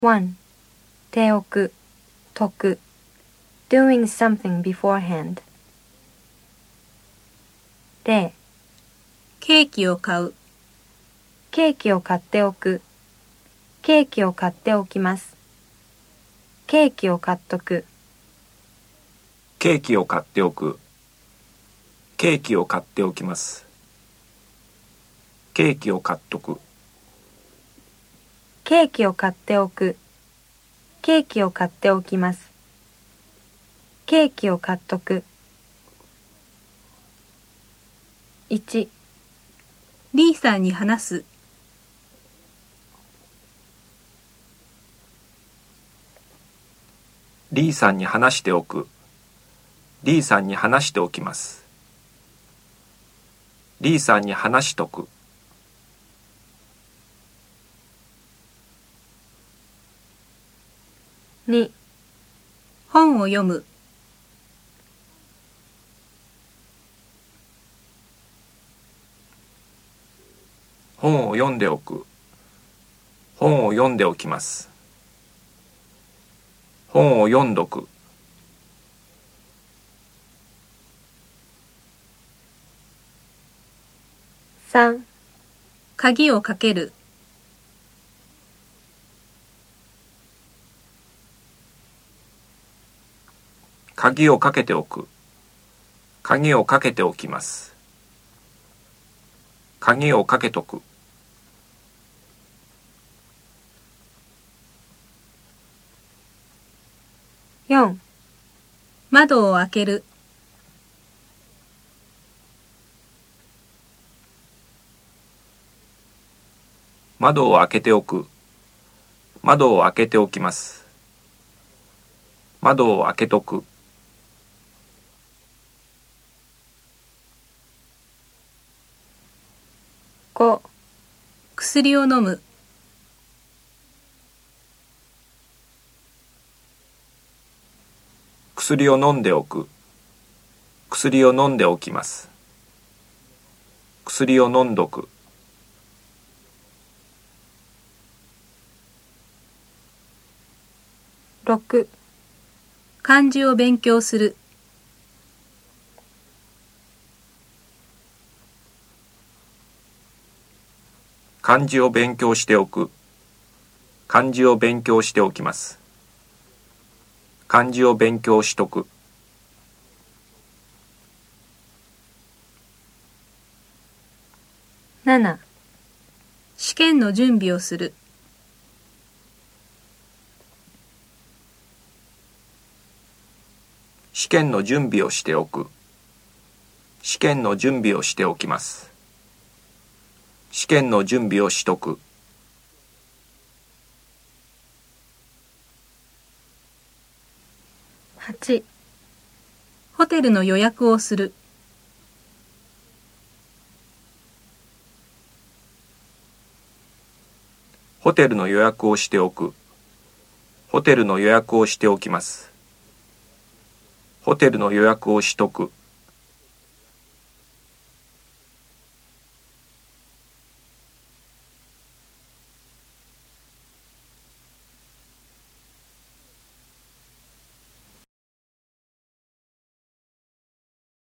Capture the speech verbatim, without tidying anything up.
いち. 手置く、解く doing something beforehand. ゼロ. ケーキを買う。 ケーキを買っておく。ケーキを買っておきます。ケーキを買っとく。 ケーキを買っておく。ケーキを買っておきます。ケーキを買っとく。 ケーキを買っておく。ケーキを買っておきます。ケーキを買っとく。いち. リーさんに話す。 リーさんに話しておく。リーさんに話しておきます。リーさんに話しとく。 に. 本を読む。 本を読んでおく。本を読んでおきます。本を読んどく。 さん. 鍵をかける。 鍵をかけておく。鍵をかけておきます。鍵をかけとく。 よん. 窓を開ける。 窓を開けておく。窓を開けておきます。窓を開けとく。 ご. 薬を飲む。 薬を飲んでおく。薬を飲んでおきます。薬を飲んどく。 ろく. 漢字を勉強する。 漢字を勉強しておく。漢字を勉強しておきます。漢字を勉強しとく。 なな. 試験の準備をする。 試験の準備をしておく。試験の準備をしておきます。試験の準備をしとく。 はち. ホテルの予約をする。 ホテルの予約をしておく。ホテルの予約をしておきます。ホテルの予約をしとく。